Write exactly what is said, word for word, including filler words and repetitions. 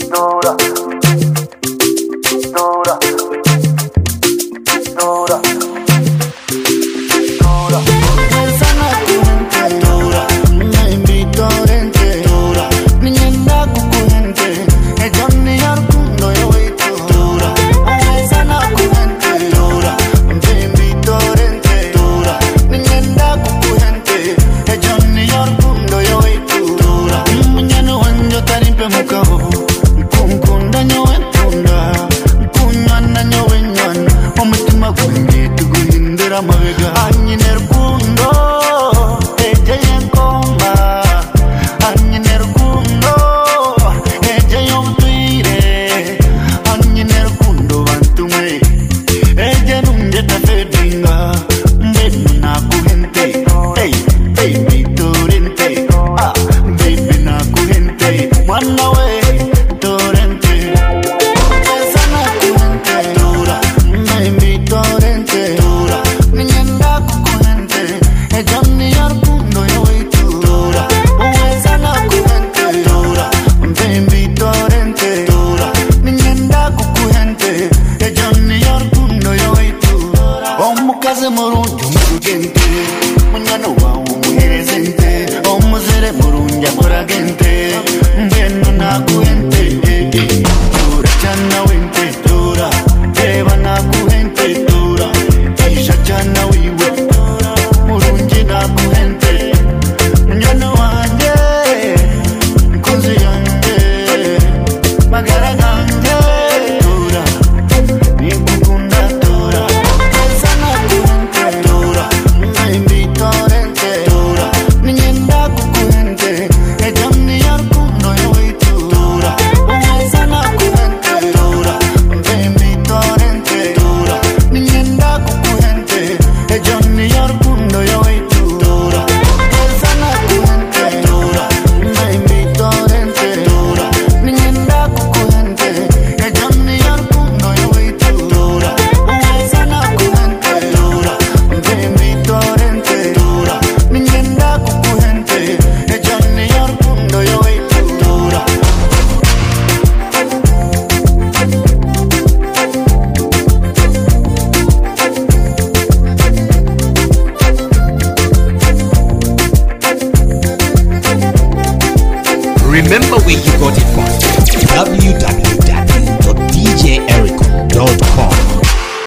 dura, dura, dura, dura. Sana kuhente dura, na invito rente dura, ninyenda kukuhente, ejoni yarkundo yoitu dura. Sana kuhente dura, na invito rente dura, ninyenda kukuhente, ejoni yarkundo yoitu dura. Munyano wanjo tarimpe mukao, kunkunda nyowe kunda, kunyana nyowe nyana, omutima gwanjye tuguhindura amabega. Anyine rukundo, ejeye ngoma, anyine rukundo, ejeye ubutwire, anyine rukundo bantumwe, eje nunje tafedinga, mbenu nakuhente, hey, baby torente, ah, baby nakuhente, mwana we torente. Sana kuhente dura, na invito rente dura, ninyenda kukuhente, ejoni yarkundo yoitu dura. Sana kuhente dura, na invito rente dura, ninyenda kukuhente, ejoni yarkundo yoitu dura. Omukazi murungi omurugente, munyana wawe umuherezente, omuzere murungi akoragente, mbenu nakuhente, eh, eh. Dura chana wente dura, eba nakuhente dura, isha chana wiwe dura, murungi nakuhente, munyana wanje, nkozi yanje, magara ganje dura, nikukunda dura. Sana kuhente dura, na invito rente dura, ninyenda kukuhente, ejoni yarkundo yoitu dura. Sana kuhente dura, na invito rente dura, ninyenda kukuhente, ejoni yarkundo yoitu dura. Sana kuhente dura, na invito rente dura, ninyenda kukuhente, ejoni yarkundo yoitu dura. Sana kuhente dura, na invito rente dura, ninyenda kukuhente, ejoni yarkundo yoitu dura. Remember where you got it from.